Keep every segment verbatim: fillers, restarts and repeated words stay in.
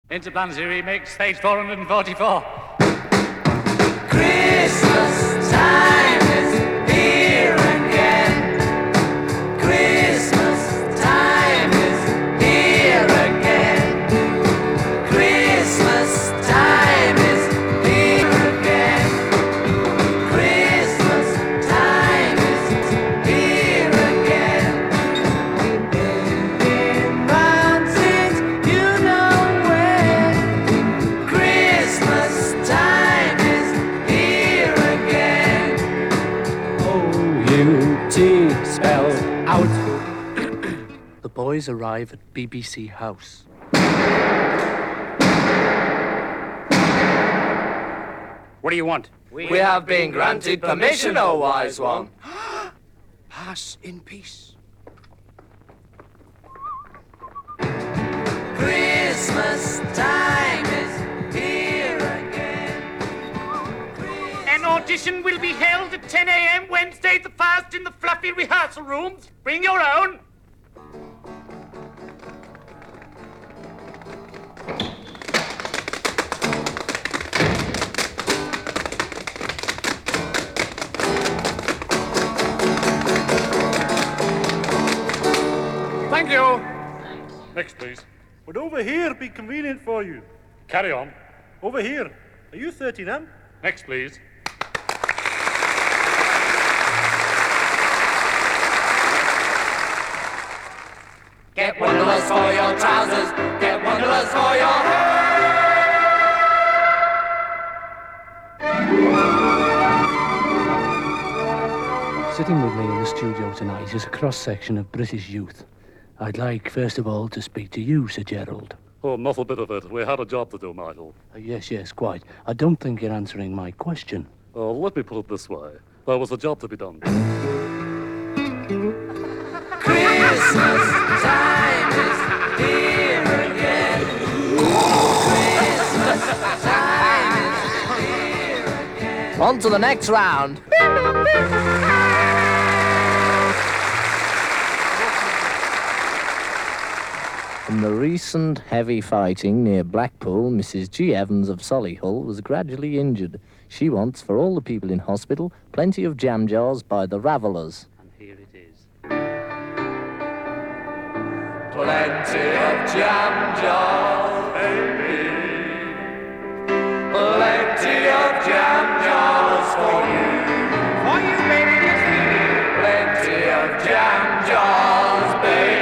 Interplanetary Remix, stage four hundred forty-four. Christmas time is here again. Christmas time is here again. Christmas time is here again. Christmas time is here again. We've been round since you know when. Christmas time is here again. O U T spelled out. The boys arrive at B B C House. What do you want? We have been granted permission, O wise one. Pass in peace. Christmas time is here again. An audition will be held at ten a.m. Wednesday the first in the fluffy rehearsal rooms. Bring your own. Thank you. Next, please. Would over here be convenient for you? Carry on. Over here. Are you thirteen M? Next, please. Get wonderless for your trousers. Get wonderless for your hair. Sitting with me in the studio tonight is a cross-section of British youth. I'd like, first of all, to speak to you, Sir Gerald. Oh, not a bit of it. We had a job to do, Michael. Uh, yes, yes, quite. I don't think you're answering my question. Oh, let me put it this way. There was a job to be done. Christmas time is here again. Christmas time is here again. On to the next round. In the recent heavy fighting near Blackpool, Missus G. Evans of Solihull was gradually injured. She wants, for all the people in hospital, plenty of jam jars by the Ravellers. And here it is. Plenty of jam jars, baby. Plenty of jam jars for you. For you, baby. Plenty of jam jars, baby.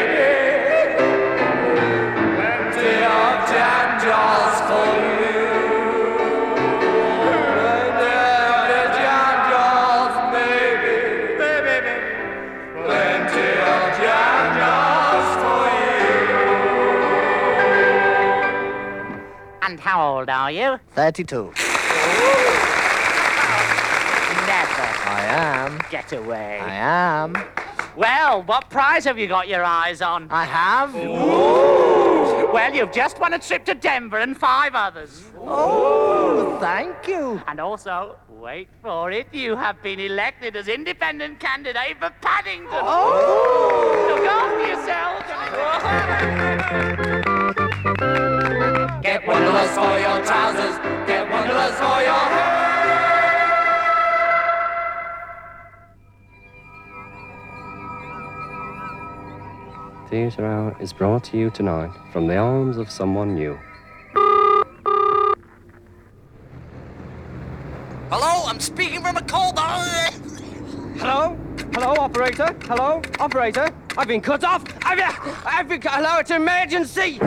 Plenty of jam jars for you. Plenty of jam jars, baby. Plenty of jam jars for you. And how old are you? thirty-two. Never. I am. Get away. I am. Well, what prize have you got your eyes on? I have. Well, you've just won a trip to Denver and five others. Oh, thank you. And also, wait for it, you have been elected as independent candidate for Paddington. Oh. Look after yourself. Get wonderless for your trousers. Get wonderless for your hair. Theatre Hour is brought to you tonight from the arms of someone new. Hello, I'm speaking from a cold. Hello? Hello, operator? Hello? Operator? I've been cut off! I've, I've been... Hello, it's an emergency!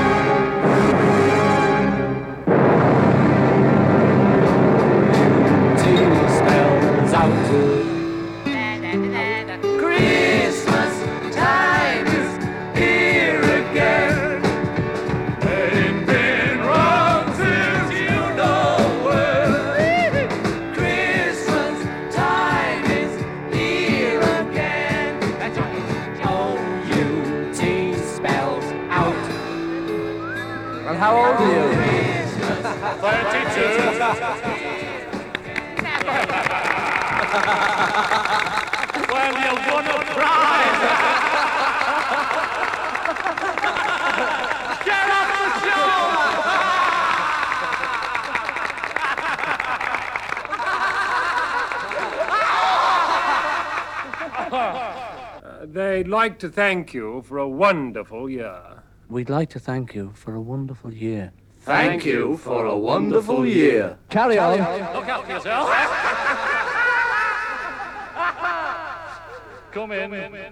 Two spells out. Christmas time is here again. Ain't been wrong since you know when. Christmas time is here again. O U T spells out. And how old are you? thirty-two. Well, you won a prize. Get off the show! We'd like to thank you for a wonderful year. We'd like to thank you for a wonderful year. Thank you for a wonderful year. Carry on. Look out for yourself. Come in.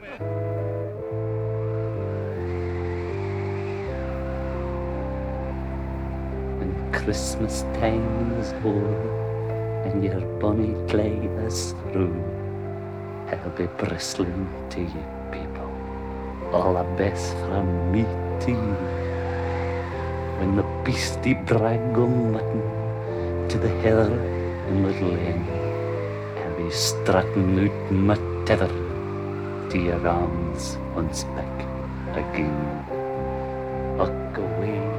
When Christmas time is o'er and your bonny clay is through, I'll be bristling to you people, all the best from me to you. When the beastie brag o' mutton to the heather in Little Lane, I'll be strutting out my tether to your arms once back again. Up away